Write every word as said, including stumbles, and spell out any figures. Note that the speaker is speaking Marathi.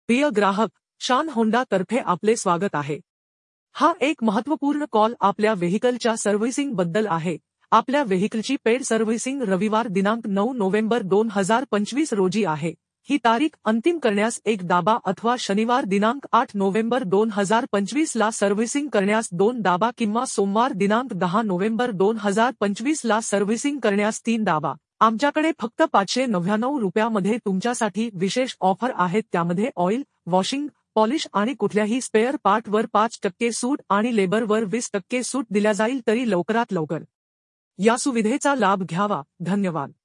प्रिय ग्राहक, शान होंडा तर्फे आपले स्वागत आहे। हा एक महत्त्वपूर्ण कॉल आपल्या व्हेइकलच्या सर्व्हिसिंग बद्दल आहे। आपल्या व्हेइकलची पेड सर्व्हिसिंग रविवार दिनांक नऊ नोव्हेंबर दोन हजार पंचवीस रोजी आहे। ही तारीख अंतिम करण्यास एक दाबा अथवा शनिवार दिनांक आठ नोव्हेंबर दोन हजार पंचवीस ला सर्व्हिसिंग करण्यास दोन दाबा किंवा सोमवार दिनांक दहा नोव्हेंबर दोन हजार पंचवीस ला सर्व्हिसिंग करण्यास तीन दाबा। आमच्याकडे फक्त पाचशे नव्याण्णव रुपयामध्ये तुमच्यासाठी विशेष ऑफर आहेत, त्यामध्ये ऑइल, वॉशिंग, पॉलिश आणि कुठल्याही स्पेअर पार्टवर पाच टक्के सूट आणि लेबरवर वीस टक्के सूट दिल्या जाईल। तरी लवकरात लवकर या सुविधेचा लाभ घ्यावा। धन्यवाद।